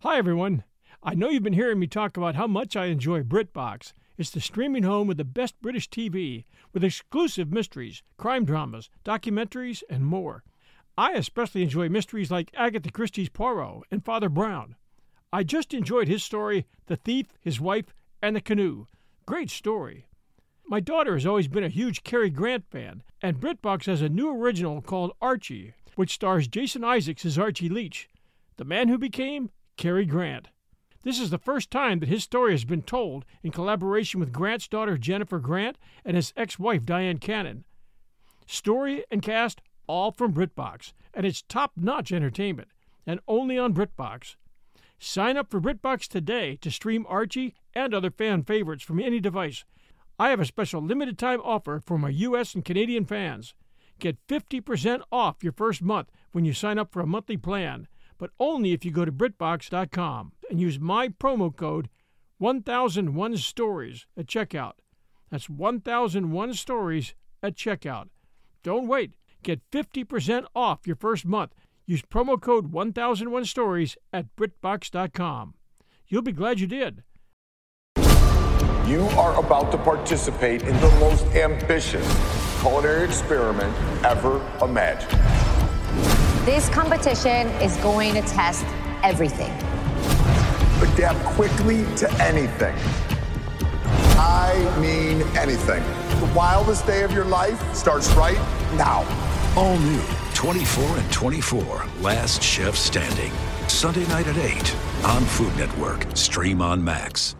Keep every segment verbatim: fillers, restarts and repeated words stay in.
Hi, everyone. I know you've been hearing me talk about how much I enjoy BritBox. It's the streaming home with the best British T V, with exclusive mysteries, crime dramas, documentaries, and more. I especially enjoy mysteries like Agatha Christie's Poirot and Father Brown. I just enjoyed his story, The Thief, His Wife, and the Canoe. Great story. My daughter has always been a huge Cary Grant fan, and BritBox has a new original called Archie, which stars Jason Isaacs as Archie Leach, the man who became Cary Grant. This is the first time that his story has been told in collaboration with Grant's daughter Jennifer Grant and his ex-wife Diane Cannon. Story and cast all from BritBox, and it's top-notch entertainment, and only on BritBox. Sign up for BritBox today to stream Archie and other fan favorites from any device. I have a special limited-time offer for my U S and Canadian fans. Get fifty percent off your first month when you sign up for a monthly plan, but only if you go to BritBox dot com and use my promo code one thousand one stories at checkout. That's one thousand one stories at checkout. Don't wait. Get fifty percent off your first month. Use promo code one thousand one stories at BritBox dot com. You'll be glad you did. You are about to participate in the most ambitious culinary experiment ever imagined. This competition is going to test everything. Adapt quickly to anything. I mean anything. The wildest day of your life starts right now. All new, twenty-four and twenty-four, Last Chef Standing. Sunday night at eight on Food Network. Stream on Max.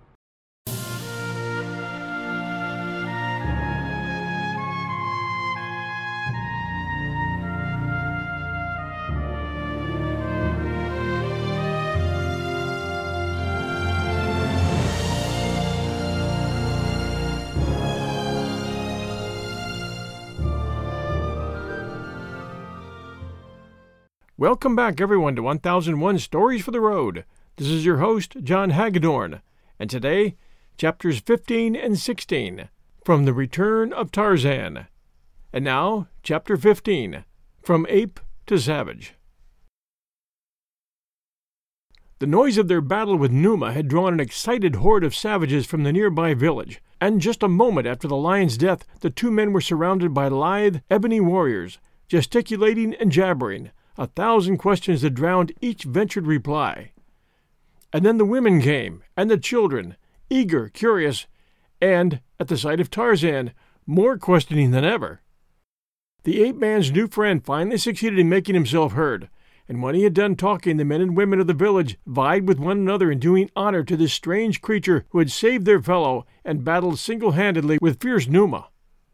Welcome back, everyone, to one thousand one Stories for the Road. This is your host, John Hagedorn, and today, chapters fifteen and sixteen, from The Return of Tarzan. And now, chapter fifteen, From Ape to Savage. The noise of their battle with Numa had drawn an excited horde of savages from the nearby village, and just a moment after the lion's death, the two men were surrounded by lithe, ebony warriors, gesticulating and jabbering, a thousand questions that drowned each ventured reply. And then the women came, and the children, eager, curious, and, at the sight of Tarzan, more questioning than ever. The ape-man's new friend finally succeeded in making himself heard, and when he had done talking, the men and women of the village vied with one another in doing honor to this strange creature who had saved their fellow and battled single-handedly with fierce Numa.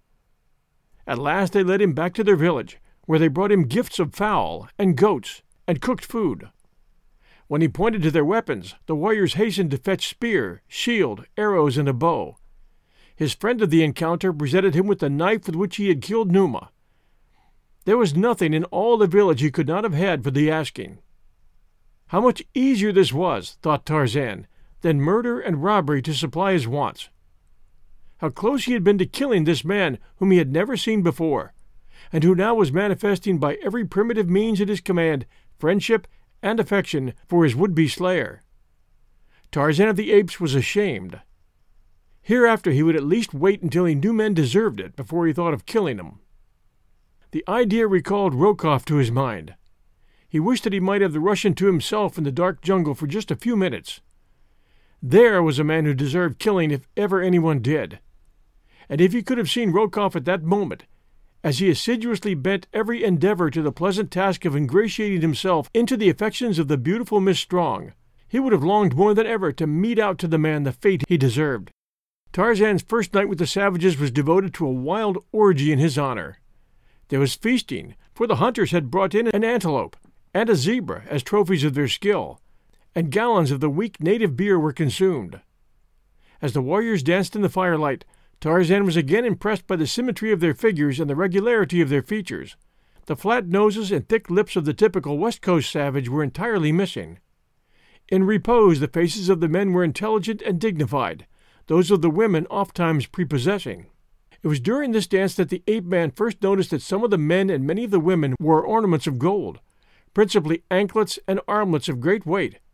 At last they led him back to their village, where they brought him gifts of fowl and goats and cooked food. When he pointed to their weapons, the warriors hastened to fetch spear, shield, arrows, and a bow. His friend of the encounter presented him with the knife with which he had killed Numa. There was nothing in all the village he could not have had for the asking. How much easier this was, thought Tarzan, than murder and robbery to supply his wants. How close he had been to killing this man whom he had never seen before, and who now was manifesting by every primitive means at his command friendship and affection for his would-be slayer. Tarzan of the Apes was ashamed. Hereafter he would at least wait until he knew men deserved it before he thought of killing them. The idea recalled Rokoff to his mind. He wished that he might have the Russian to himself in the dark jungle for just a few minutes. There was a man who deserved killing if ever anyone did. And if he could have seen Rokoff at that moment, as he assiduously bent every endeavor to the pleasant task of ingratiating himself into the affections of the beautiful Miss Strong, he would have longed more than ever to mete out to the man the fate he deserved. Tarzan's first night with the savages was devoted to a wild orgy in his honor. There was feasting, for the hunters had brought in an antelope and a zebra as trophies of their skill, and gallons of the weak native beer were consumed. As the warriors danced in the firelight, Tarzan was again impressed by the symmetry of their figures and the regularity of their features. The flat noses and thick lips of the typical West Coast savage were entirely missing. In repose, the faces of the men were intelligent and dignified, those of the women ofttimes prepossessing. It was during this dance that the ape-man first noticed that some of the men and many of the women wore ornaments of gold, principally anklets and armlets of great weight,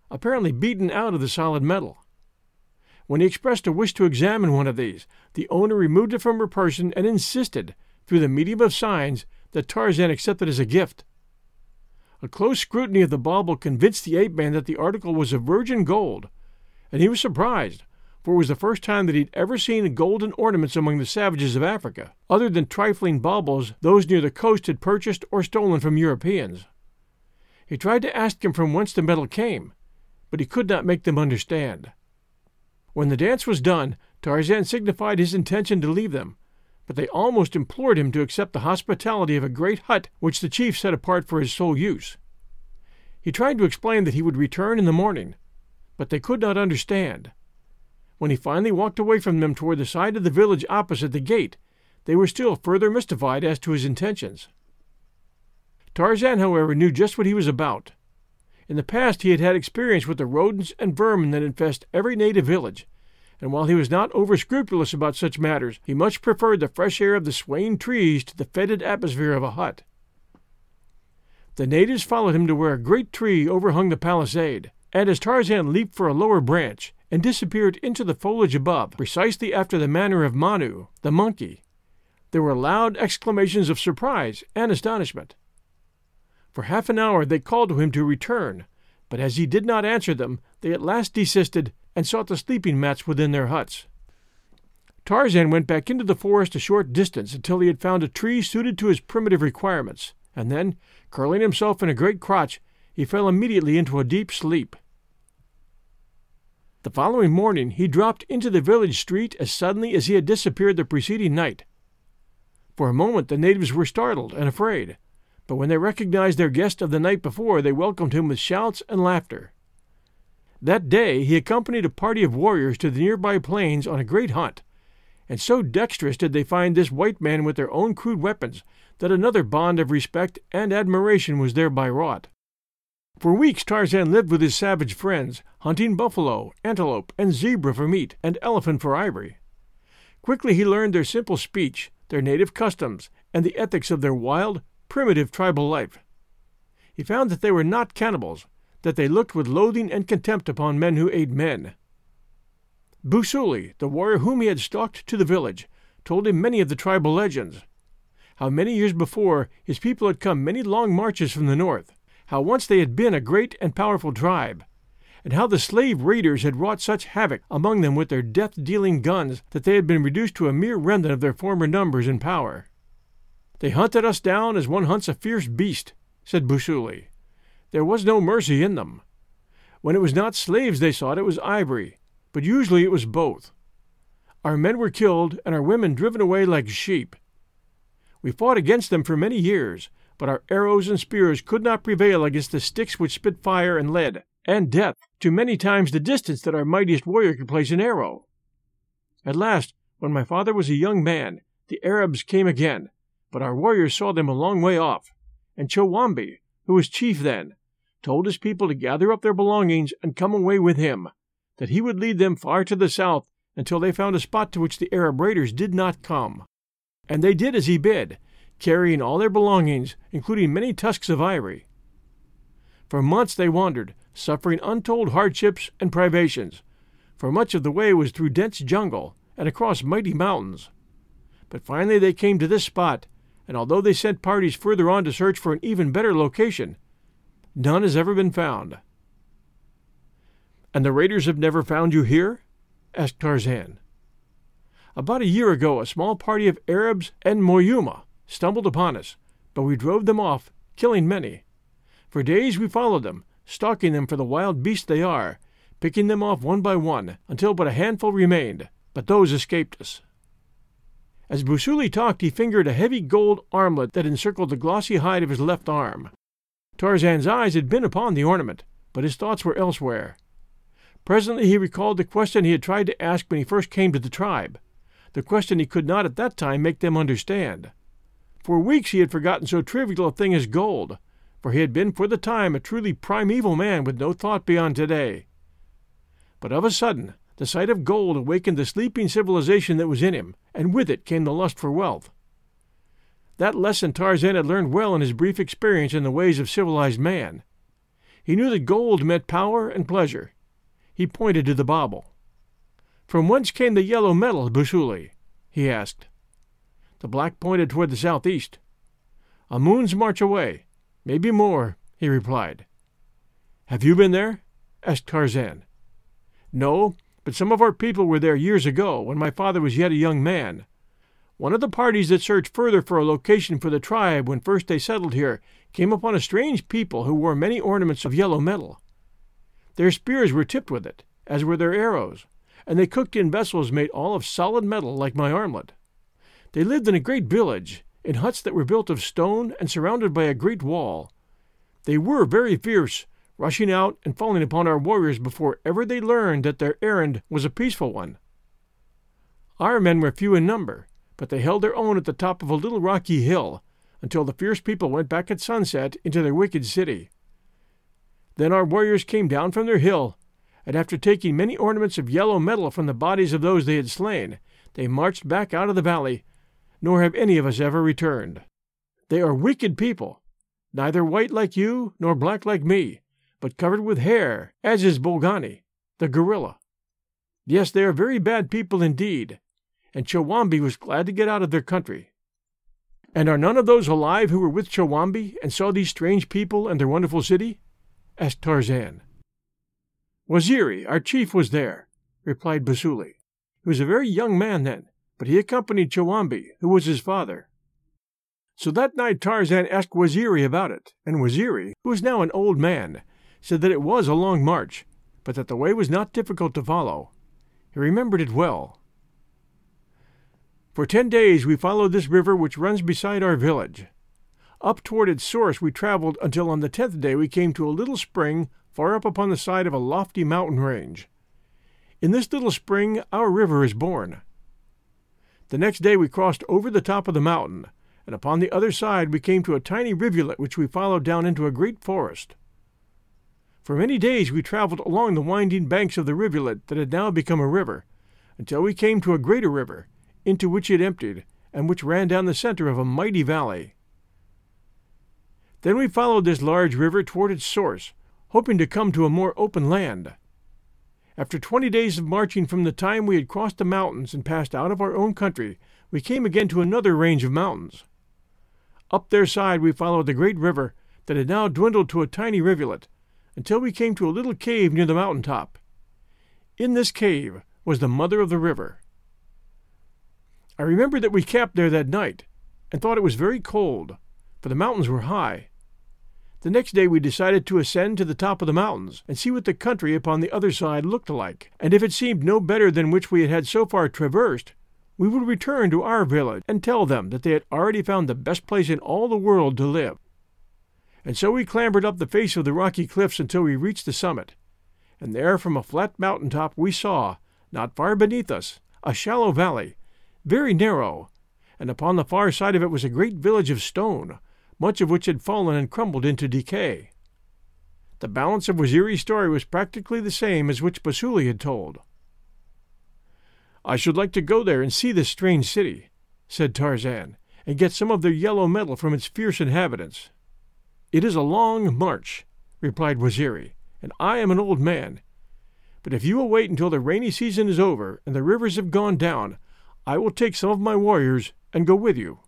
apparently beaten out of the solid metal. When he expressed a wish to examine one of these, the owner removed it from her person and insisted, through the medium of signs, that Tarzan accept it as a gift. A close scrutiny of the bauble convinced the ape-man that the article was of virgin gold, and he was surprised, for it was the first time that he'd ever seen golden ornaments among the savages of Africa, other than trifling baubles those near the coast had purchased or stolen from Europeans. He tried to ask them from whence the metal came, but he could not make them understand. When the dance was done, Tarzan signified his intention to leave them, but they almost implored him to accept the hospitality of a great hut which the chief set apart for his sole use. He tried to explain that he would return in the morning, but they could not understand. When he finally walked away from them toward the side of the village opposite the gate, they were still further mystified as to his intentions. Tarzan, however, knew just what he was about. In the past he had had experience with the rodents and vermin that infest every native village, and while he was not over-scrupulous about such matters, he much preferred the fresh air of the swaying trees to the fetid atmosphere of a hut. The natives followed him to where a great tree overhung the palisade, and as Tarzan leaped for a lower branch and disappeared into the foliage above, precisely after the manner of Manu, the monkey, there were loud exclamations of surprise and astonishment. For half an hour they called to him to return, but as he did not answer them, they at last desisted and sought the sleeping mats within their huts. Tarzan went back into the forest a short distance until he had found a tree suited to his primitive requirements, and then, curling himself in a great crotch, he fell immediately into a deep sleep. The following morning he dropped into the village street as suddenly as he had disappeared the preceding night. For a moment the natives were startled and afraid, but when they recognized their guest of the night before, they welcomed him with shouts and laughter. That day he accompanied a party of warriors to the nearby plains on a great hunt, and so dexterous did they find this white man with their own crude weapons that another bond of respect and admiration was thereby wrought. For weeks Tarzan lived with his savage friends, hunting buffalo, antelope, and zebra for meat, and elephant for ivory. Quickly he learned their simple speech, their native customs, and the ethics of their wild, primitive tribal life. He found that they were not cannibals, that they looked with loathing and contempt upon men who ate men. Busuli, the warrior whom he had stalked to the village, told him many of the tribal legends, how many years before his people had come many long marches from the north, how once they had been a great and powerful tribe, and how the slave raiders had wrought such havoc among them with their death-dealing guns that they had been reduced to a mere remnant of their former numbers and power. "They hunted us down as one hunts a fierce beast," said Busuli. "There was no mercy in them. When it was not slaves they sought, it was ivory, but usually it was both. Our men were killed and our women driven away like sheep. We fought against them for many years, but our arrows and spears could not prevail against the sticks which spit fire and lead, and death, to many times the distance that our mightiest warrior could place an arrow. At last, when my father was a young man, the Arabs came again, but our warriors saw them a long way off, and Chowambi, who was chief then, told his people to gather up their belongings and come away with him, that he would lead them far to the south until they found a spot to which the Arab raiders did not come. And they did as he bid, carrying all their belongings, including many tusks of ivory. For months they wandered, suffering untold hardships and privations, for much of the way was through dense jungle and across mighty mountains. But finally they came to this spot, and although they sent parties further on to search for an even better location, none has ever been found." "And the raiders have never found you here?" asked Tarzan. "About a year ago a small party of Arabs and Moyuma stumbled upon us, but we drove them off, killing many. For days we followed them, stalking them for the wild beasts they are, picking them off one by one, until but a handful remained, but those escaped us." As Busuli talked, he fingered a heavy gold armlet that encircled the glossy hide of his left arm. Tarzan's eyes had been upon the ornament, but his thoughts were elsewhere. Presently he recalled the question he had tried to ask when he first came to the tribe, the question he could not at that time make them understand. For weeks he had forgotten so trivial a thing as gold, for he had been for the time a truly primeval man with no thought beyond today. But of a sudden the sight of gold awakened the sleeping civilization that was in him, and with it came the lust for wealth. That lesson Tarzan had learned well in his brief experience in the ways of civilized man. He knew that gold meant power and pleasure. He pointed to the bauble. "From whence came the yellow metal, Busuli?" he asked. The black pointed toward the southeast. "A moon's march away, maybe more," he replied. "Have you been there?" asked Tarzan. "No, but some of our people were there years ago, when my father was yet a young man. One of the parties that searched further for a location for the tribe when first they settled here came upon a strange people who wore many ornaments of yellow metal. Their spears were tipped with it, as were their arrows, and they cooked in vessels made all of solid metal like my armlet. They lived in a great village, in huts that were built of stone and surrounded by a great wall. They were very fierce, rushing out and falling upon our warriors before ever they learned that their errand was a peaceful one. Our men were few in number, but they held their own at the top of a little rocky hill, until the fierce people went back at sunset into their wicked city. Then our warriors came down from their hill, and after taking many ornaments of yellow metal from the bodies of those they had slain, they marched back out of the valley, nor have any of us ever returned. They are wicked people, neither white like you nor black like me, but covered with hair, as is Bolgani, the gorilla. Yes, they are very bad people indeed, and Chowambi was glad to get out of their country." "And are none of those alive who were with Chowambi and saw these strange people and their wonderful city?" asked Tarzan. "Waziri, our chief, was there," replied Busuli. "He was a very young man then, but he accompanied Chowambi, who was his father." So that night Tarzan asked Waziri about it, and Waziri, who was now an old man, said that it was a long march, but that the way was not difficult to follow. He remembered it well. "For ten days we followed this river which runs beside our village. Up toward its source we traveled until on the tenth day we came to a little spring far up upon the side of a lofty mountain range. In this little spring our river is born. The next day we crossed over the top of the mountain, and upon the other side we came to a tiny rivulet which we followed down into a great forest. For many days we traveled along the winding banks of the rivulet that had now become a river, until we came to a greater river, into which it emptied, and which ran down the center of a mighty valley. Then we followed this large river toward its source, hoping to come to a more open land. After twenty days of marching from the time we had crossed the mountains and passed out of our own country, we came again to another range of mountains. Up their side we followed the great river that had now dwindled to a tiny rivulet, until we came to a little cave near the mountain top. In this cave was the mother of the river. I remember that we camped there that night, and thought it was very cold, for the mountains were high. The next day we decided to ascend to the top of the mountains, and see what the country upon the other side looked like, and if it seemed no better than which we had had so far traversed, we would return to our village and tell them that they had already found the best place in all the world to live. And so we clambered up the face of the rocky cliffs until we reached the summit, and there from a flat mountain top we saw, not far beneath us, a shallow valley, very narrow, and upon the far side of it was a great village of stone, much of which had fallen and crumbled into decay. The balance of Waziri's story was practically the same as which Busuli had told. "I should like to go there and see this strange city," said Tarzan, "and get some of their yellow metal from its fierce inhabitants." "It is a long march," replied Waziri, "and I am an old man. But if you will wait until the rainy season is over and the rivers have gone down, I will take some of my warriors and go with you."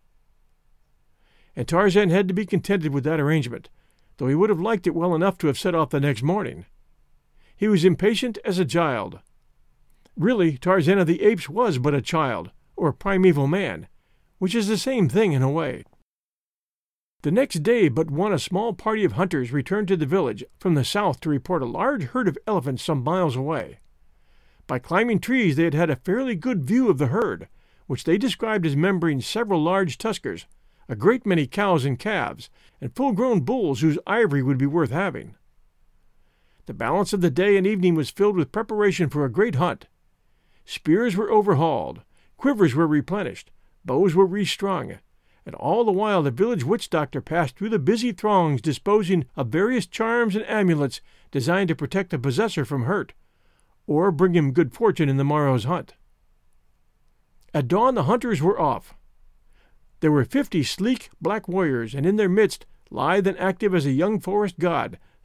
And Tarzan had to be contented with that arrangement, though he would have liked it well enough to have set off the next morning. He was impatient as a child. Really, Tarzan of the Apes was but a child, or a primeval man, which is the same thing in a way. The next day but one a small party of hunters returned to the village from the south to report a large herd of elephants some miles away. By climbing trees they had had a fairly good view of the herd, which they described as numbering several large tuskers, a great many cows and calves, and full-grown bulls whose ivory would be worth having. The balance of the day and evening was filled with preparation for a great hunt. Spears were overhauled, quivers were replenished, bows were restrung, and all the while the village witch-doctor passed through the busy throngs disposing of various charms and amulets designed to protect the possessor from hurt, or bring him good fortune in the morrow's hunt. At dawn the hunters were off. There were fifty sleek black warriors, and in their midst, lithe and active as a young forest god,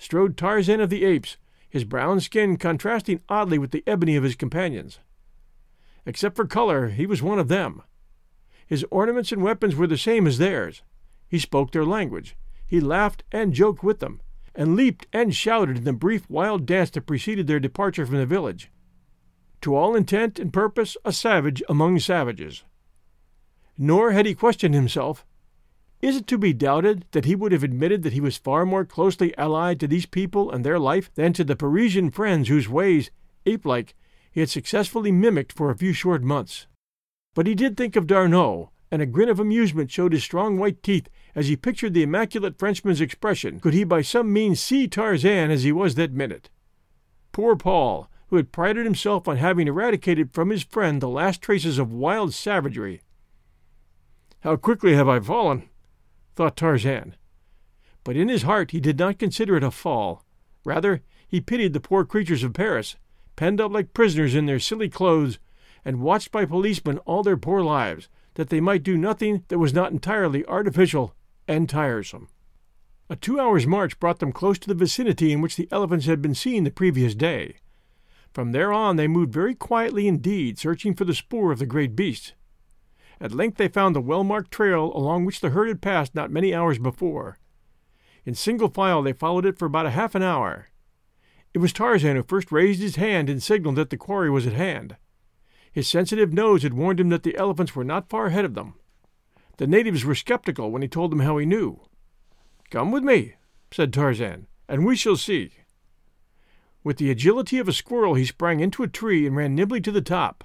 strode Tarzan of the Apes, his brown skin contrasting oddly with the ebony of his companions. Except for color, he was one of them. His ornaments and weapons were the same as theirs. He spoke their language. He laughed and joked with them, and leaped and shouted in the brief wild dance that preceded their departure from the village. To all intent and purpose, a savage among savages. Nor had he questioned himself. Is it to be doubted that he would have admitted that he was far more closely allied to these people and their life than to the Parisian friends whose ways, ape-like, he had successfully mimicked for a few short months? But he did think of D'Arnot, and a grin of amusement showed his strong white teeth as he pictured the immaculate Frenchman's expression could he by some means see Tarzan as he was that minute. Poor Paul, who had prided himself on having eradicated from his friend the last traces of wild savagery. "How quickly have I fallen!" thought Tarzan. But in his heart he did not consider it a fall. Rather, he pitied the poor creatures of Paris, penned up like prisoners in their silly clothes, and watched by policemen all their poor lives, that they might do nothing that was not entirely artificial and tiresome. A two hours' march brought them close to the vicinity in which the elephants had been seen the previous day. From there on they moved very quietly indeed, searching for the spoor of the great beasts. At length they found the well-marked trail along which the herd had passed not many hours before. In single file they followed it for about a half an hour. It was Tarzan who first raised his hand and signaled that the quarry was at hand. His sensitive nose had warned him that the elephants were not far ahead of them. The natives were skeptical when he told them how he knew. "Come with me," said Tarzan, "and we shall see." With the agility of a squirrel he sprang into a tree and ran nimbly to the top.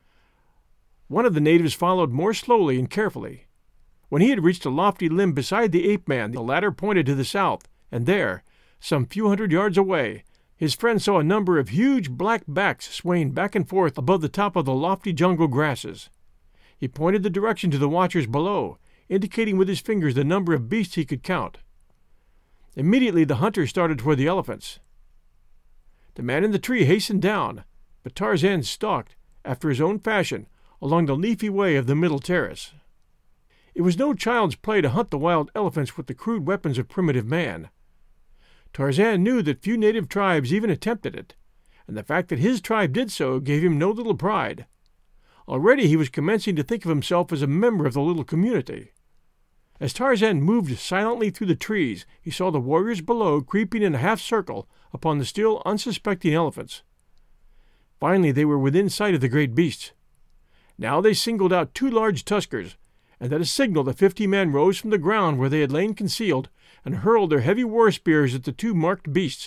One of the natives followed more slowly and carefully. When he had reached a lofty limb beside the ape-man, the latter pointed to the south, and there, some few hundred yards away, his friend saw a number of huge black backs swaying back and forth above the top of the lofty jungle grasses. He pointed the direction to the watchers below, indicating with his fingers the number of beasts he could count. Immediately the hunters started toward the elephants. The man in the tree hastened down, but Tarzan stalked, after his own fashion, along the leafy way of the middle terrace. It was no child's play to hunt the wild elephants with the crude weapons of primitive man. Tarzan knew that few native tribes even attempted it, and the fact that his tribe did so gave him no little pride. Already he was commencing to think of himself as a member of the little community. As Tarzan moved silently through the trees, he saw the warriors below creeping in a half-circle upon the still unsuspecting elephants. Finally they were within sight of the great beasts. Now they singled out two large tuskers, and at a signal the fifty men rose from the ground where they had lain concealed and hurled their heavy war spears at the two marked beasts.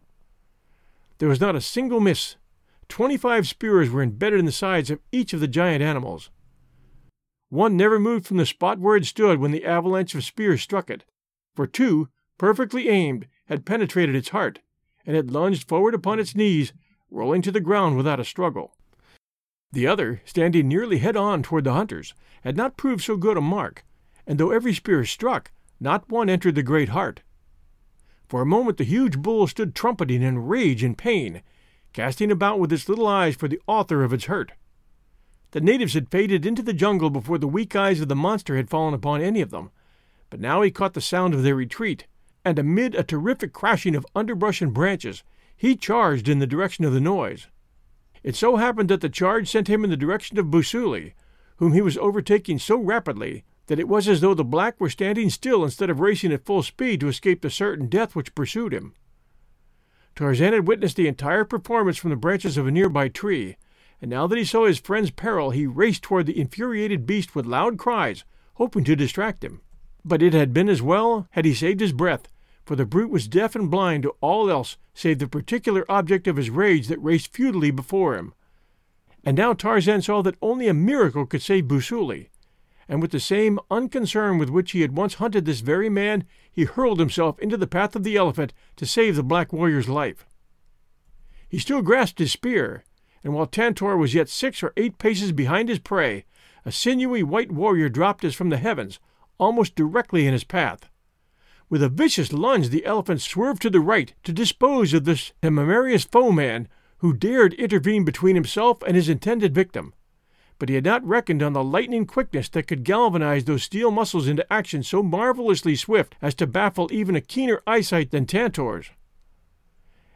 There was not a single miss. Twenty-five spears were embedded in the sides of each of the giant animals. One never moved from the spot where it stood when the avalanche of spears struck it, for two, perfectly aimed, had penetrated its heart, and had lunged forward upon its knees, rolling to the ground without a struggle. The other, standing nearly head-on toward the hunters, had not proved so good a mark, and though every spear struck, not one entered the great heart. For a moment the huge bull stood trumpeting in rage and pain, casting about with its little eyes for the author of its hurt. The natives had faded into the jungle before the weak eyes of the monster had fallen upon any of them, but now he caught the sound of their retreat, and amid a terrific crashing of underbrush and branches, he charged in the direction of the noise. It so happened that the charge sent him in the direction of Busuli, whom he was overtaking so rapidly that it was as though the black were standing still instead of racing at full speed to escape the certain death which pursued him. Tarzan had witnessed the entire performance from the branches of a nearby tree, and now that he saw his friend's peril he raced toward the infuriated beast with loud cries, hoping to distract him. But it had been as well had he saved his breath, for the brute was deaf and blind to all else save the particular object of his rage that raced futilely before him. And now Tarzan saw that only a miracle could save Busuli, and with the same unconcern with which he had once hunted this very man, he hurled himself into the path of the elephant to save the black warrior's life. He still grasped his spear, and while Tantor was yet six or eight paces behind his prey, a sinewy white warrior dropped as from the heavens, almost directly in his path. With a vicious lunge the elephant swerved to the right to dispose of this temerarious foeman who dared intervene between himself and his intended victim. But he had not reckoned on the lightning quickness that could galvanize those steel muscles into action so marvelously swift as to baffle even a keener eyesight than Tantor's.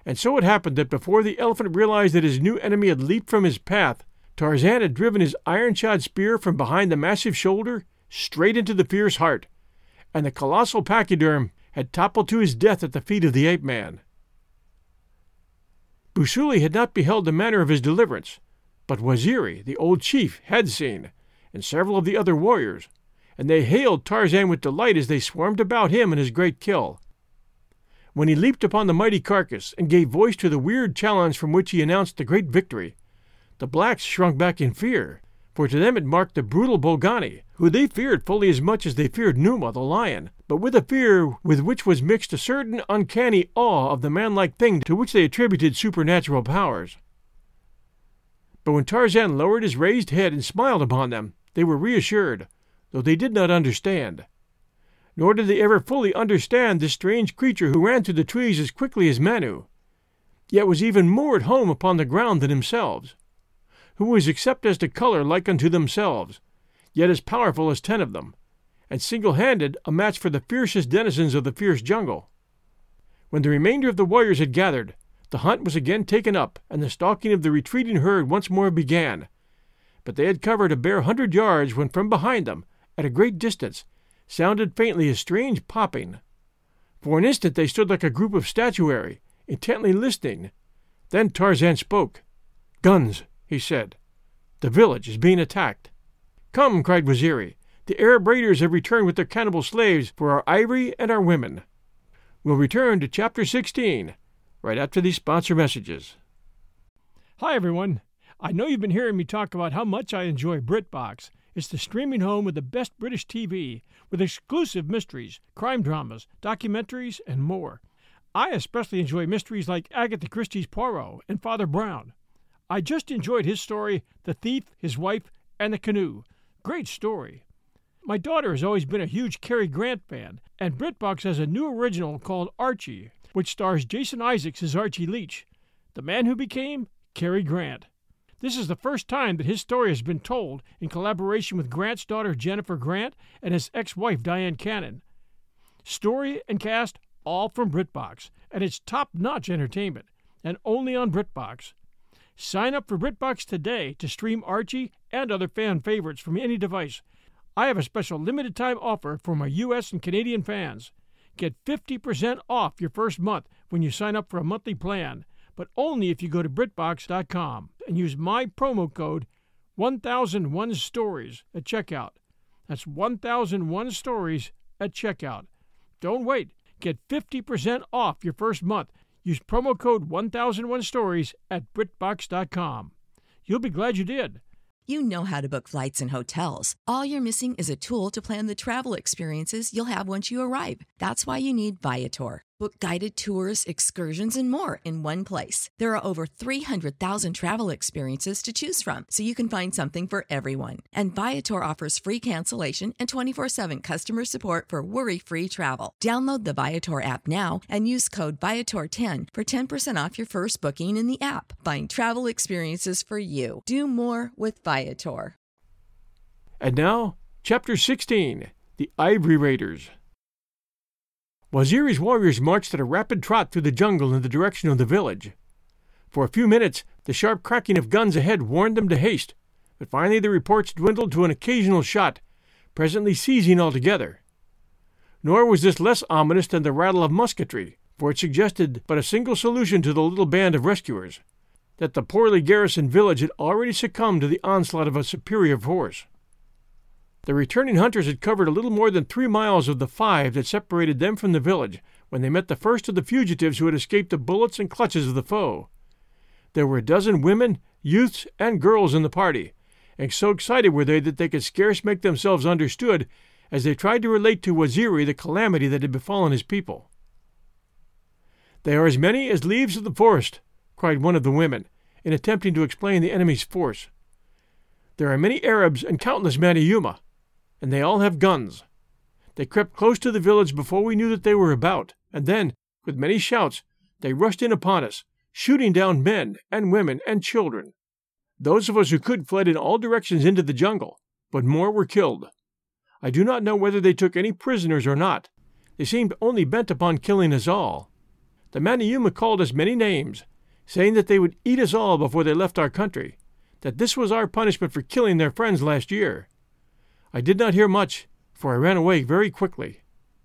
And so it happened that before the elephant realized that his new enemy had leaped from his path, Tarzan had driven his iron-shod spear from behind the massive shoulder straight into the fierce heart, and the colossal pachyderm had toppled to his death at the feet of the ape-man. Busuli had not beheld the manner of his deliverance, but Waziri, the old chief, had seen, and several of the other warriors, and they hailed Tarzan with delight as they swarmed about him and his great kill. When he leaped upon the mighty carcass and gave voice to the weird challenge from which he announced the great victory, the blacks shrunk back in fear, for to them it marked the brutal Bolgani, who they feared fully as much as they feared Numa the lion, but with a fear with which was mixed a certain uncanny awe of the manlike thing to which they attributed supernatural powers. But when Tarzan lowered his raised head and smiled upon them, they were reassured, though they did not understand. Nor did they ever fully understand this strange creature who ran through the trees as quickly as Manu, yet was even more at home upon the ground than themselves, who was except as to color like unto themselves, yet as powerful as ten of them, and single-handed a match for the fiercest denizens of the fierce jungle. When the remainder of the warriors had gathered, the hunt was again taken up, and the stalking of the retreating herd once more began. But they had covered a bare hundred yards when from behind them, at a great distance, sounded faintly a strange popping. For an instant they stood like a group of statuary, intently listening. Then Tarzan spoke. "Guns," he said. "The village is being attacked." "Come," cried Waziri. "The Arab raiders have returned with their cannibal slaves for our ivory and our women." We'll return to Chapter sixteen, right after these sponsor messages. Hi, everyone. I know you've been hearing me talk about how much I enjoy BritBox. It's the streaming home with the best British T V, with exclusive mysteries, crime dramas, documentaries, and more. I especially enjoy mysteries like Agatha Christie's Poirot and Father Brown. I just enjoyed his story, The Thief, His Wife, and the Canoe. Great story. My daughter has always been a huge Cary Grant fan, and BritBox has a new original called Archie, which stars Jason Isaacs as Archie Leach, the man who became Cary Grant. This is the first time that his story has been told in collaboration with Grant's daughter Jennifer Grant and his ex-wife Diane Cannon. Story and cast all from BritBox, and it's top-notch entertainment, and only on BritBox. Sign up for BritBox today to stream Archie and other fan favorites from any device. I have a special limited-time offer for my U S and Canadian fans. Get fifty percent off your first month when you sign up for a monthly plan, but only if you go to BritBox dot com and use my promo code one thousand one stories at checkout. That's one thousand one stories at checkout. Don't wait. Get fifty percent off your first month. Use promo code one thousand one stories at BritBox dot com. You'll be glad you did. You know how to book flights and hotels. All you're missing is a tool to plan the travel experiences you'll have once you arrive. That's why you need Viator. Book guided tours, excursions, and more in one place. There are over three hundred thousand travel experiences to choose from, so you can find something for everyone. And Viator offers free cancellation and twenty-four seven customer support for worry-free travel. Download the Viator app now and use code Viator ten for ten percent off your first booking in the app. Find travel experiences for you. Do more with Viator. And now, Chapter sixteen, The Ivory Raiders. Waziri's warriors marched at a rapid trot through the jungle in the direction of the village. For a few minutes, the sharp cracking of guns ahead warned them to haste, but finally the reports dwindled to an occasional shot, presently ceasing altogether. Nor was this less ominous than the rattle of musketry, for it suggested but a single solution to the little band of rescuers, that the poorly garrisoned village had already succumbed to the onslaught of a superior force. The returning hunters had covered a little more than three miles of the five that separated them from the village when they met the first of the fugitives who had escaped the bullets and clutches of the foe. There were a dozen women, youths, and girls in the party, and so excited were they that they could scarce make themselves understood as they tried to relate to Waziri the calamity that had befallen his people. "They are as many as leaves of the forest," cried one of the women, in attempting to explain the enemy's force. "There are many Arabs and countless Maniuma, and they all have guns. They crept close to the village before we knew that they were about, and then, with many shouts, they rushed in upon us, shooting down men and women and children. Those of us who could fled in all directions into the jungle, but more were killed. I do not know whether they took any prisoners or not. They seemed only bent upon killing us all. The Maniuma called us many names, saying that they would eat us all before they left our country, that this was our punishment for killing their friends last year. I did not hear much, for I ran away very quickly.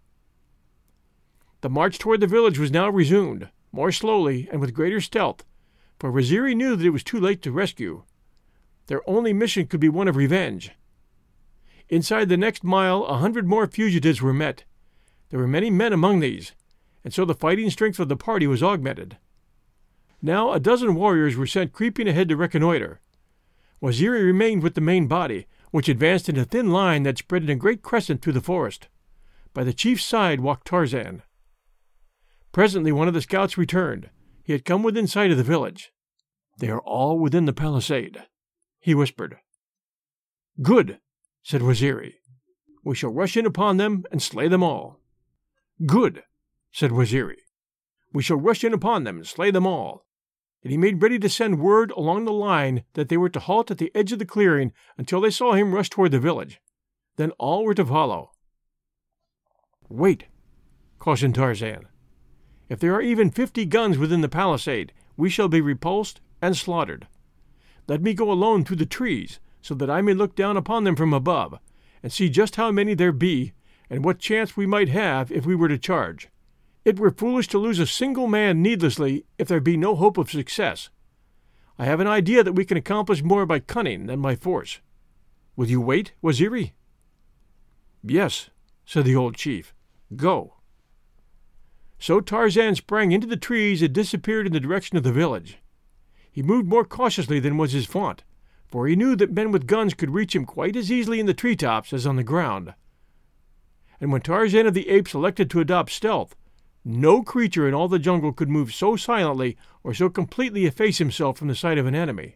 The march toward the village was now resumed, more slowly and with greater stealth, for Waziri knew that it was too late to rescue. Their only mission could be one of revenge. Inside the next mile, a hundred more fugitives were met. There were many men among these, and so the fighting strength of the party was augmented. Now a dozen warriors were sent creeping ahead to reconnoiter. Waziri remained with the main body, which advanced in a thin line that spread in a great crescent through the forest. By the chief's side walked Tarzan. Presently one of the scouts returned. He had come within sight of the village. "They are all within the palisade," he whispered. "Good," said Waziri. "We shall rush in upon them and slay them all." "Good," said Waziri. "We shall rush in upon them and slay them all." And he made ready to send word along the line that they were to halt at the edge of the clearing until they saw him rush toward the village. Then all were to follow. "Wait," cautioned Tarzan. "If there are even fifty guns within the palisade, we shall be repulsed and slaughtered. Let me go alone through the trees, so that I may look down upon them from above, and see just how many there be, and what chance we might have if we were to charge. It were foolish to lose a single man needlessly if there be no hope of success. I have an idea that we can accomplish more by cunning than by force. Will you wait, Waziri?" "Yes," said the old chief. "Go." So Tarzan sprang into the trees and disappeared in the direction of the village. He moved more cautiously than was his wont, for he knew that men with guns could reach him quite as easily in the treetops as on the ground. And when Tarzan of the Apes elected to adopt stealth, no creature in all the jungle could move so silently or so completely efface himself from the sight of an enemy.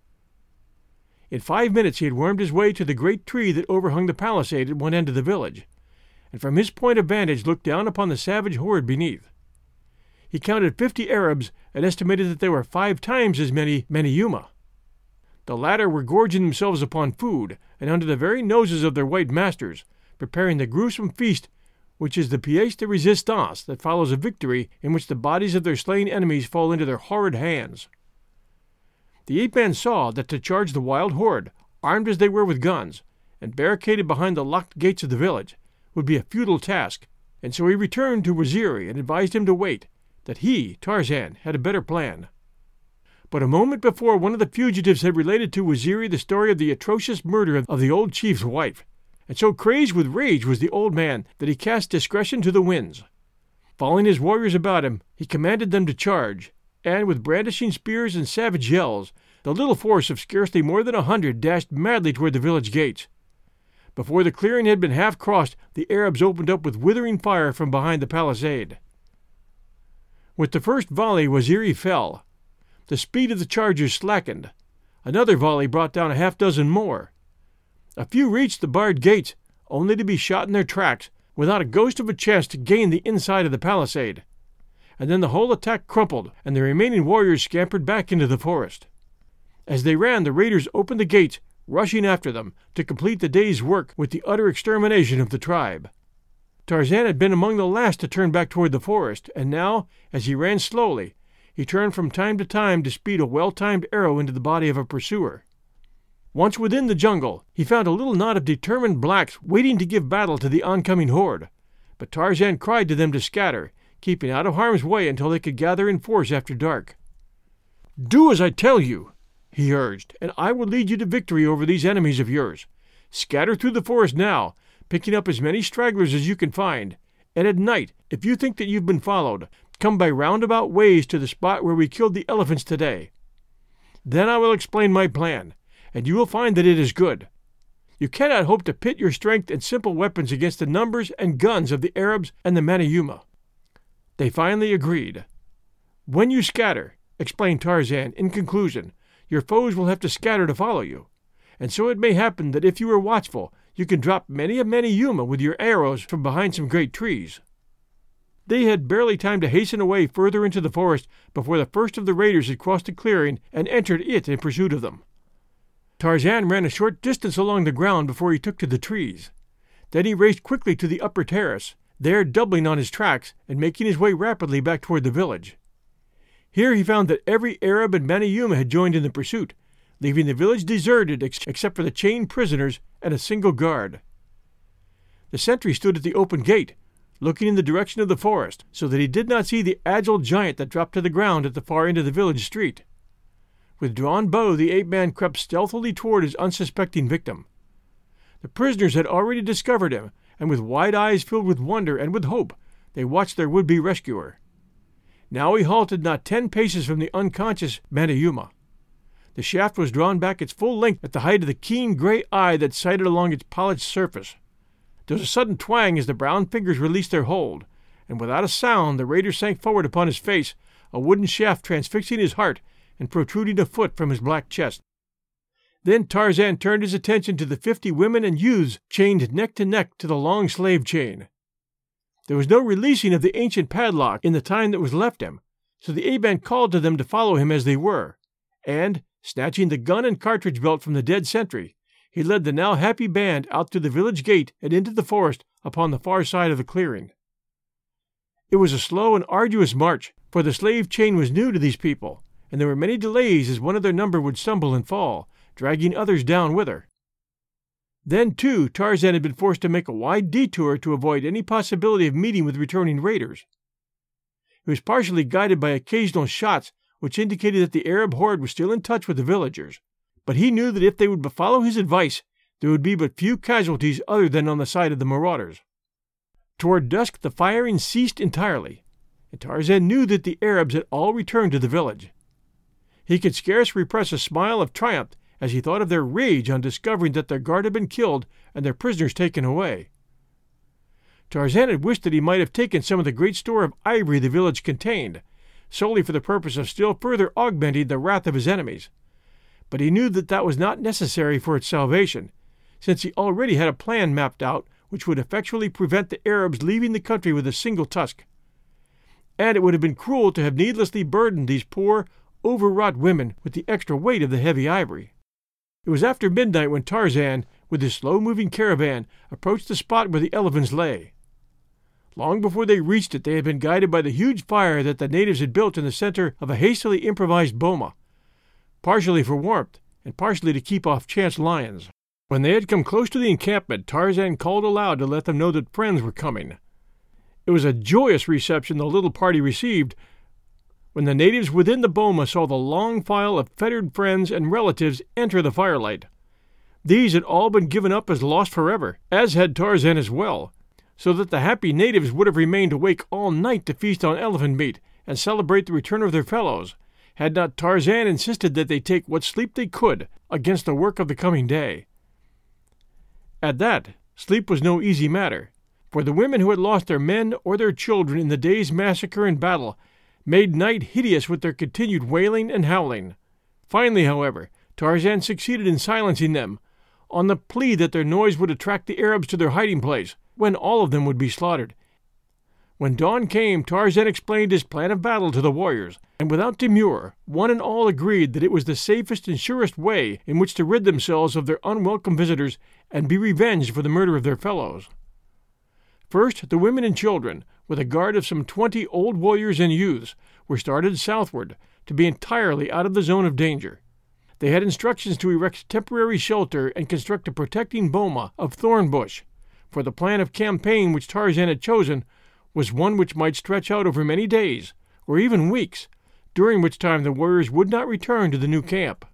In five minutes he had wormed his way to the great tree that overhung the palisade at one end of the village, and from his point of vantage looked down upon the savage horde beneath. He counted fifty Arabs and estimated that there were five times as many Maniuma. The latter were gorging themselves upon food and under the very noses of their white masters, preparing the gruesome feast which is the pièce de résistance that follows a victory in which the bodies of their slain enemies fall into their horrid hands. The ape-man saw that to charge the wild horde, armed as they were with guns, and barricaded behind the locked gates of the village, would be a futile task, and so he returned to Waziri and advised him to wait, that he, Tarzan, had a better plan. But a moment before one of the fugitives had related to Waziri the story of the atrocious murder of the old chief's wife, and so crazed with rage was the old man that he cast discretion to the winds. Following his warriors about him, he commanded them to charge, and with brandishing spears and savage yells, the little force of scarcely more than a hundred dashed madly toward the village gates. Before the clearing had been half crossed, the Arabs opened up with withering fire from behind the palisade. With the first volley Waziri fell. The speed of the chargers slackened. Another volley brought down a half-dozen more. A few reached the barred gates, only to be shot in their tracks, without a ghost of a chance to gain the inside of the palisade. And then the whole attack crumpled, and the remaining warriors scampered back into the forest. As they ran, the raiders opened the gates, rushing after them, to complete the day's work with the utter extermination of the tribe. Tarzan had been among the last to turn back toward the forest, and now, as he ran slowly, he turned from time to time to speed a well-timed arrow into the body of a pursuer. Once within the jungle, he found a little knot of determined blacks waiting to give battle to the oncoming horde, but Tarzan cried to them to scatter, keeping out of harm's way until they could gather in force after dark. "Do as I tell you," he urged, "and I will lead you to victory over these enemies of yours. Scatter through the forest now, picking up as many stragglers as you can find, and at night, if you think that you've been followed, come by roundabout ways to the spot where we killed the elephants today. Then I will explain my plan, and you will find that it is good. You cannot hope to pit your strength and simple weapons against the numbers and guns of the Arabs and the Maniuma." They finally agreed. "When you scatter," explained Tarzan in conclusion, "your foes will have to scatter to follow you, and so it may happen that if you are watchful, you can drop many a Maniuma with your arrows from behind some great trees." They had barely time to hasten away further into the forest before the first of the raiders had crossed the clearing and entered it in pursuit of them. Tarzan ran a short distance along the ground before he took to the trees. Then he raced quickly to the upper terrace, there doubling on his tracks and making his way rapidly back toward the village. Here he found that every Arab in Bani Yuma had joined in the pursuit, leaving the village deserted ex- except for the chained prisoners and a single guard. The sentry stood at the open gate, looking in the direction of the forest, so that he did not see the agile giant that dropped to the ground at the far end of the village street. With drawn bow, the ape-man crept stealthily toward his unsuspecting victim. The prisoners had already discovered him, and with wide eyes filled with wonder and with hope, they watched their would-be rescuer. Now he halted not ten paces from the unconscious Bani Yuma. The shaft was drawn back its full length at the height of the keen gray eye that sighted along its polished surface. There was a sudden twang as the brown fingers released their hold, and without a sound the raider sank forward upon his face, a wooden shaft transfixing his heart and protruding a foot from his black chest. Then Tarzan turned his attention to the fifty women and youths chained neck to neck to the long slave chain. There was no releasing of the ancient padlock in the time that was left him, so the ape-man called to them to follow him as they were, and, snatching the gun and cartridge belt from the dead sentry, he led the now happy band out through the village gate and into the forest upon the far side of the clearing. It was a slow and arduous march, for the slave chain was new to these people, and there were many delays as one of their number would stumble and fall, dragging others down with her. Then, too, Tarzan had been forced to make a wide detour to avoid any possibility of meeting with returning raiders. He was partially guided by occasional shots which indicated that the Arab horde was still in touch with the villagers, but he knew that if they would follow his advice, there would be but few casualties other than on the side of the marauders. Toward dusk the firing ceased entirely, and Tarzan knew that the Arabs had all returned to the village. He could scarce repress a smile of triumph as he thought of their rage on discovering that their guard had been killed and their prisoners taken away. Tarzan had wished that he might have taken some of the great store of ivory the village contained, solely for the purpose of still further augmenting the wrath of his enemies, but he knew that that was not necessary for its salvation, since he already had a plan mapped out which would effectually prevent the Arabs leaving the country with a single tusk. And it would have been cruel to have needlessly burdened these poor, overwrought women with the extra weight of the heavy ivory. It was after midnight when Tarzan, with his slow-moving caravan, approached the spot where the elephants lay. Long before they reached it, they had been guided by the huge fire that the natives had built in the center of a hastily improvised boma, partially for warmth and partially to keep off chance lions. When they had come close to the encampment, Tarzan called aloud to let them know that friends were coming. It was a joyous reception the little party received when the natives within the boma saw the long file of fettered friends and relatives enter the firelight. These had all been given up as lost forever, as had Tarzan as well, so that the happy natives would have remained awake all night to feast on elephant meat and celebrate the return of their fellows, had not Tarzan insisted that they take what sleep they could against the work of the coming day. At that, sleep was no easy matter, for the women who had lost their men or their children in the day's massacre and battle made night hideous with their continued wailing and howling. Finally, however, Tarzan succeeded in silencing them, on the plea that their noise would attract the Arabs to their hiding place, when all of them would be slaughtered. When dawn came, Tarzan explained his plan of battle to the warriors, and without demur, one and all agreed that it was the safest and surest way in which to rid themselves of their unwelcome visitors and be revenged for the murder of their fellows. First, the women and children, with a guard of some twenty old warriors and youths, were started southward, to be entirely out of the zone of danger. They had instructions to erect temporary shelter and construct a protecting boma of thorn bush, for the plan of campaign which Tarzan had chosen was one which might stretch out over many days, or even weeks, during which time the warriors would not return to the new camp.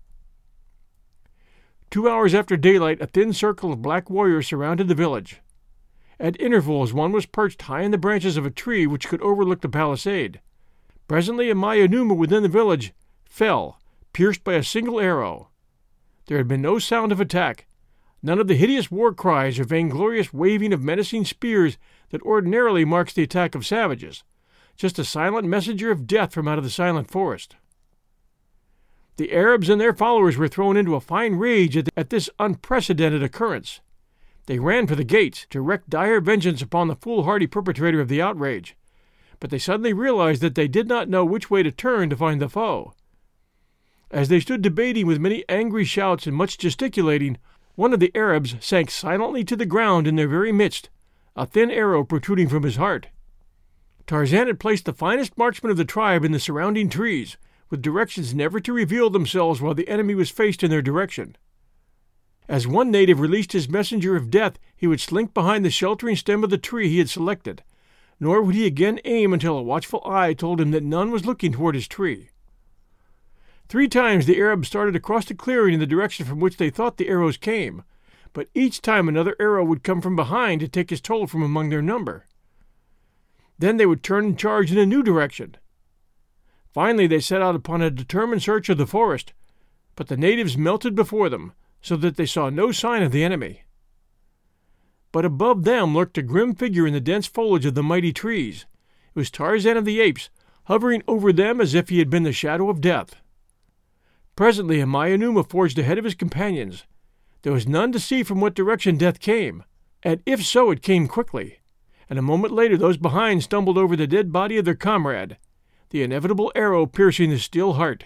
Two hours after daylight, a thin circle of black warriors surrounded the village. At intervals one was perched high in the branches of a tree which could overlook the palisade. Presently a Maya-Numa within the village fell, pierced by a single arrow. There had been no sound of attack, none of the hideous war cries or vainglorious waving of menacing spears that ordinarily marks the attack of savages, just a silent messenger of death from out of the silent forest. The Arabs and their followers were thrown into a fine rage at, the, at this unprecedented occurrence. They ran for the gates to wreak dire vengeance upon the foolhardy perpetrator of the outrage, but they suddenly realized that they did not know which way to turn to find the foe. As they stood debating with many angry shouts and much gesticulating, one of the Arabs sank silently to the ground in their very midst, a thin arrow protruding from his heart. Tarzan had placed the finest marksmen of the tribe in the surrounding trees, with directions never to reveal themselves while the enemy was faced in their direction. As one native released his messenger of death, he would slink behind the sheltering stem of the tree he had selected, nor would he again aim until a watchful eye told him that none was looking toward his tree. Three times the Arabs started across the clearing in the direction from which they thought the arrows came, but each time another arrow would come from behind to take his toll from among their number. Then they would turn and charge in a new direction. Finally they set out upon a determined search of the forest, but the natives melted before them, so that they saw no sign of the enemy. But above them lurked a grim figure in the dense foliage of the mighty trees. It was Tarzan of the Apes, hovering over them as if he had been the shadow of death. Presently Amaya Numa forged ahead of his companions. There was none to see from what direction death came, and if so it came quickly, and a moment later those behind stumbled over the dead body of their comrade, the inevitable arrow piercing the steel heart.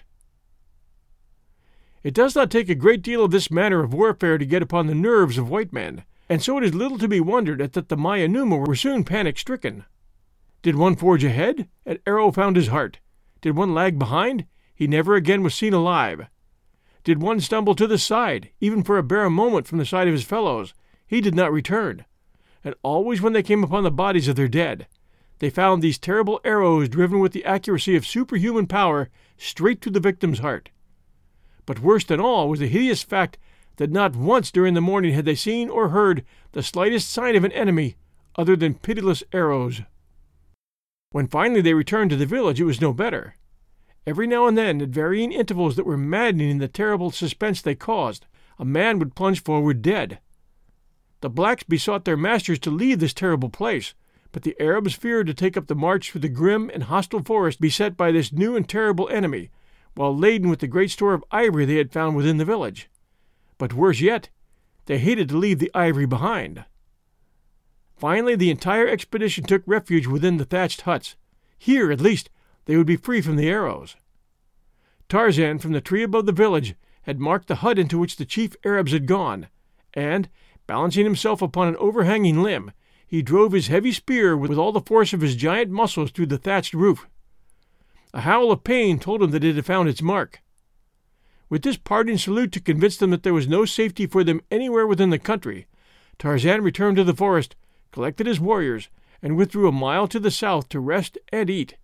It does not take a great deal of this manner of warfare to get upon the nerves of white men, and so it is little to be wondered at that the Maya Numa were soon panic-stricken. Did one forge ahead? An arrow found his heart. Did one lag behind? He never again was seen alive. Did one stumble to the side, even for a bare moment from the side of his fellows? He did not return. And always when they came upon the bodies of their dead, they found these terrible arrows driven with the accuracy of superhuman power straight to the victim's heart. But worse than all was the hideous fact that not once during the morning had they seen or heard the slightest sign of an enemy other than pitiless arrows. When finally they returned to the village, it was no better. Every now and then, at varying intervals that were maddening in the terrible suspense they caused, a man would plunge forward dead. The blacks besought their masters to leave this terrible place, but the Arabs feared to take up the march through the grim and hostile forest beset by this new and terrible enemy, while laden with the great store of ivory they had found within the village. But worse yet, they hated to leave the ivory behind. Finally, the entire expedition took refuge within the thatched huts. Here, at least, they would be free from the arrows. Tarzan, from the tree above the village, had marked the hut into which the chief Arabs had gone, and, balancing himself upon an overhanging limb, he drove his heavy spear with all the force of his giant muscles through the thatched roof. A howl of pain told him that it had found its mark. With this parting salute to convince them that there was no safety for them anywhere within the country, Tarzan returned to the forest, collected his warriors, and withdrew a mile to the south to rest and eat.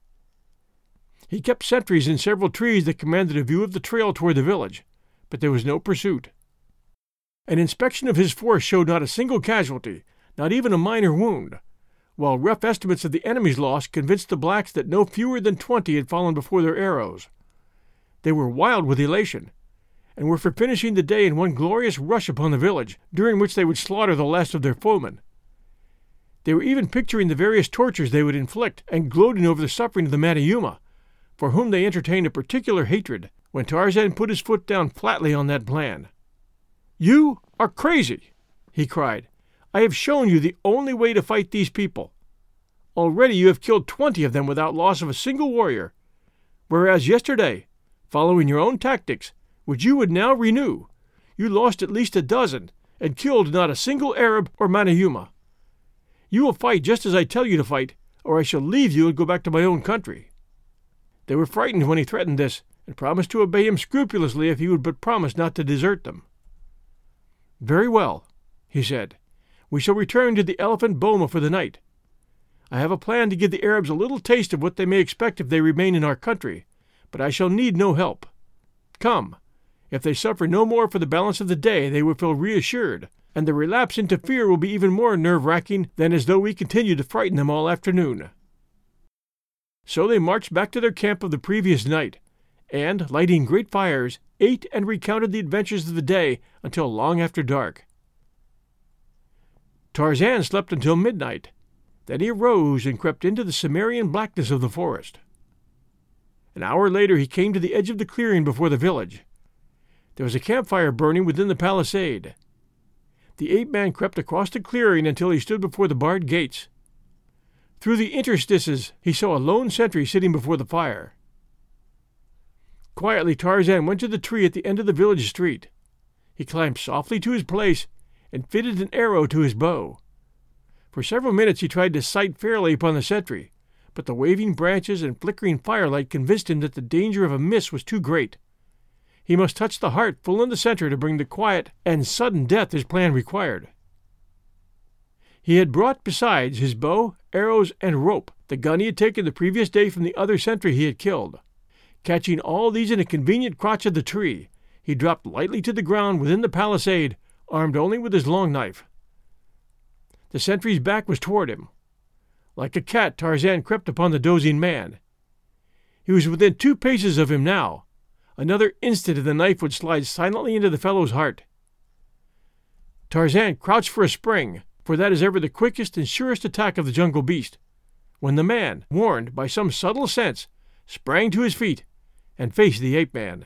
He kept sentries in several trees that commanded a view of the trail toward the village, but there was no pursuit. An inspection of his force showed not a single casualty, not even a minor wound, while rough estimates of the enemy's loss convinced the blacks that no fewer than twenty had fallen before their arrows. They were wild with elation, and were for finishing the day in one glorious rush upon the village, during which they would slaughter the last of their foemen. They were even picturing the various tortures they would inflict, and gloating over the suffering of the Manyuema, for whom they entertained a particular hatred, when Tarzan put his foot down flatly on that plan. "You are crazy," he cried. "I have shown you the only way to fight these people. Already you have killed twenty of them without loss of a single warrior, whereas yesterday, following your own tactics, which you would now renew, you lost at least a dozen, and killed not a single Arab or Manyuema. You will fight just as I tell you to fight, or I shall leave you and go back to my own country." They were frightened when he threatened this, and promised to obey him scrupulously if he would but promise not to desert them. "Very well," he said. "We shall return to the Elephant Boma for the night. I have a plan to give the Arabs a little taste of what they may expect if they remain in our country, but I shall need no help. Come, if they suffer no more for the balance of the day, they will feel reassured, and the relapse into fear will be even more nerve-racking than as though we continued to frighten them all afternoon." So they marched back to their camp of the previous night, and, lighting great fires, ate and recounted the adventures of the day until long after dark. Tarzan slept until midnight. Then he arose and crept into the Cimmerian blackness of the forest. An hour later he came to the edge of the clearing before the village. There was a campfire burning within the palisade. The ape-man crept across the clearing until he stood before the barred gates. Through the interstices he saw a lone sentry sitting before the fire. Quietly Tarzan went to the tree at the end of the village street. He climbed softly to his place and fitted an arrow to his bow. For several minutes he tried to sight fairly upon the sentry, but the waving branches and flickering firelight convinced him that the danger of a miss was too great. He must touch the heart full in the center to bring the quiet and sudden death his plan required. He had brought, besides, his bow, arrows, and rope, the gun he had taken the previous day from the other sentry he had killed. Catching all these in a convenient crotch of the tree, he dropped lightly to the ground within the palisade, armed only with his long knife. The sentry's back was toward him. Like a cat, Tarzan crept upon the dozing man. He was within two paces of him now. Another instant and the knife would slide silently into the fellow's heart. Tarzan crouched for a spring, for that is ever the quickest and surest attack of the jungle beast, when the man, warned by some subtle sense, sprang to his feet and faced the ape-man.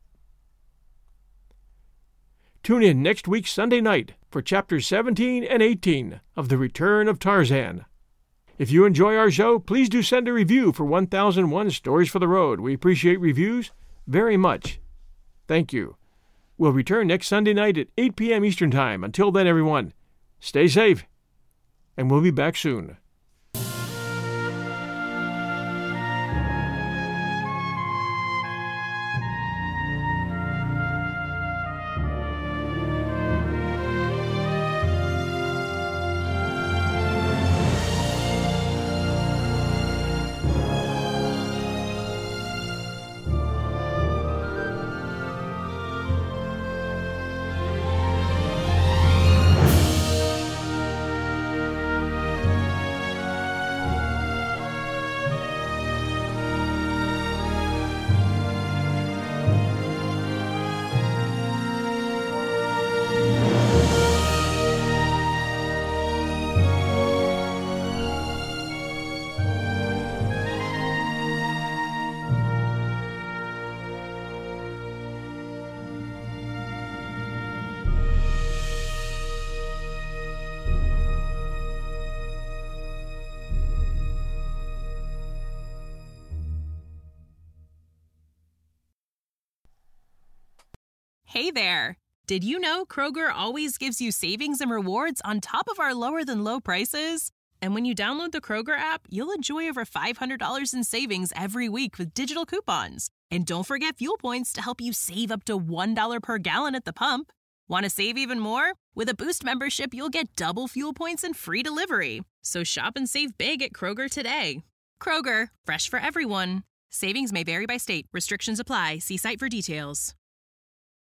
Tune in next week Sunday night for chapters seventeen and eighteen of The Return of Tarzan. If you enjoy our show, please do send a review for one thousand one Stories for the Road. We appreciate reviews very much. Thank you. We'll return next Sunday night at eight p.m. Eastern Time. Until then, everyone, stay safe, and we'll be back soon. Hey there! Did you know Kroger always gives you savings and rewards on top of our lower-than-low prices? And when you download the Kroger app, you'll enjoy over five hundred dollars in savings every week with digital coupons. And don't forget fuel points to help you save up to one dollar per gallon at the pump. Want to save even more? With a Boost membership, you'll get double fuel points and free delivery. So shop and save big at Kroger today. Kroger, fresh for everyone. Savings may vary by state. Restrictions apply. See site for details.